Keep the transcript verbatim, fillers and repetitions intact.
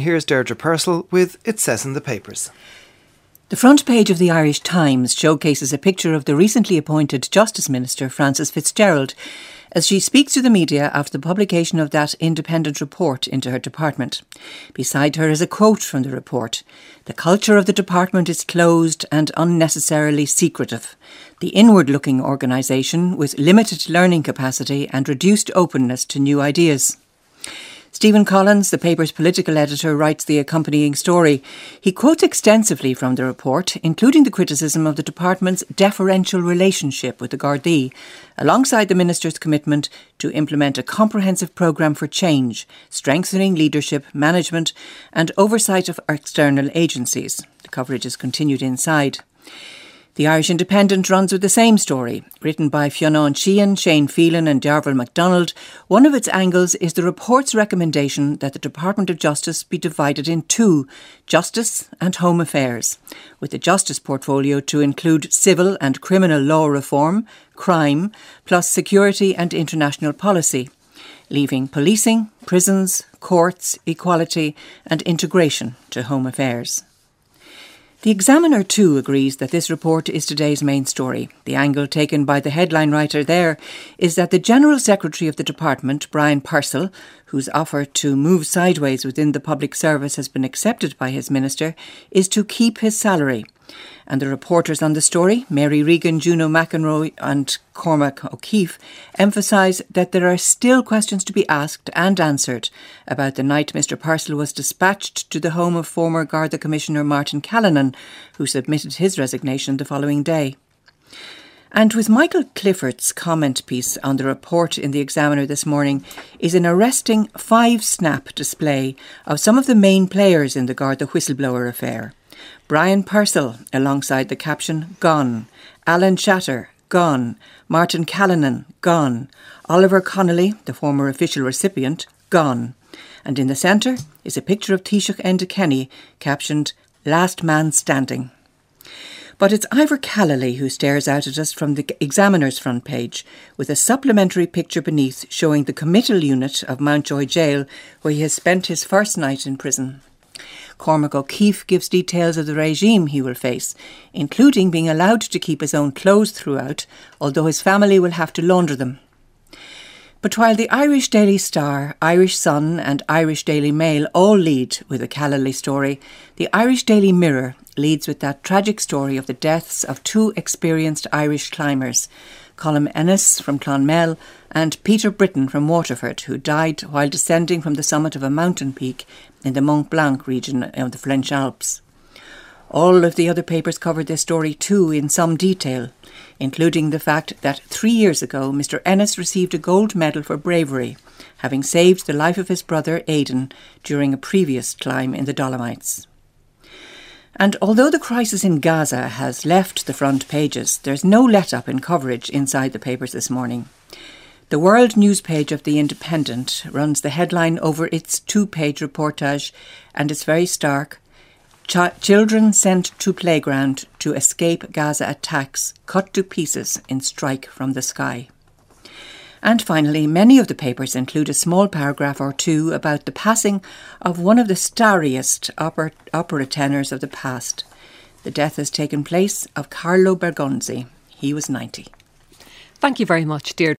here's Deirdre Purcell with It Says in the Papers. The front page of the Irish Times showcases a picture of the recently appointed Justice Minister, Frances Fitzgerald, as she speaks to the media after the publication of that independent report into her department. Beside her is a quote from the report. "The culture of the department is closed and unnecessarily secretive. The inward-looking organisation with limited learning capacity and reduced openness to new ideas." Stephen Collins, the paper's political editor, writes the accompanying story. He quotes extensively from the report, including the criticism of the department's deferential relationship with the Gardaí, alongside the minister's commitment to implement a comprehensive programme for change, strengthening leadership, management and oversight of external agencies. The coverage is continued inside. The Irish Independent runs with the same story. Written by Fionn Sheehan, Shane Phelan and Darvel MacDonald, one of its angles is the report's recommendation that the Department of Justice be divided in two, Justice and Home Affairs, with the Justice portfolio to include civil and criminal law reform, crime, plus security and international policy, leaving policing, prisons, courts, equality and integration to Home Affairs. The Examiner too agrees that this report is today's main story. The angle taken by the headline writer there is that the General Secretary of the department, Brian Purcell, whose offer to move sideways within the public service has been accepted by his minister, is to keep his salary. And the reporters on the story, Mary Regan, Juno McEnroe and Cormac O'Keefe, emphasise that there are still questions to be asked and answered about the night Mr Purcell was dispatched to the home of former Garda Commissioner Martin Callanan, who submitted his resignation the following day. And with Michael Clifford's comment piece on the report in the Examiner this morning is an arresting five-snap display of some of the main players in the Garda whistleblower affair. Brian Purcell, alongside the caption, gone. Alan Shatter, gone. Martin Callanan, gone. Oliver Connolly, the former official recipient, gone. And in the centre is a picture of Taoiseach Enda Kenny, captioned, Last Man Standing. But it's Ivor Callally who stares out at us from the Examiner's front page, with a supplementary picture beneath showing the committal unit of Mountjoy Jail, where he has spent his first night in prison. Cormac O'Keefe gives details of the regime he will face, including being allowed to keep his own clothes throughout, although his family will have to launder them. But while the Irish Daily Star, Irish Sun and Irish Daily Mail all lead with a Callally story, the Irish Daily Mirror leads with that tragic story of the deaths of two experienced Irish climbers, Colm Ennis from Clonmel and Peter Britton from Waterford, who died while descending from the summit of a mountain peak in the Mont Blanc region of the French Alps. All of the other papers covered this story too in some detail, including the fact that three years ago Mr Ennis received a gold medal for bravery, having saved the life of his brother Aidan during a previous climb in the Dolomites. And although the crisis in Gaza has left the front pages, there's no let-up in coverage inside the papers this morning. The World News page of The Independent runs the headline over its two-page reportage, and it's very stark. Ch- children sent to playground to escape Gaza attacks, cut to pieces in strike from the sky. And finally, many of the papers include a small paragraph or two about the passing of one of the starriest opera, opera tenors of the past. The death has taken place of Carlo Bergonzi. He was ninety. Thank you very much, Deirdre.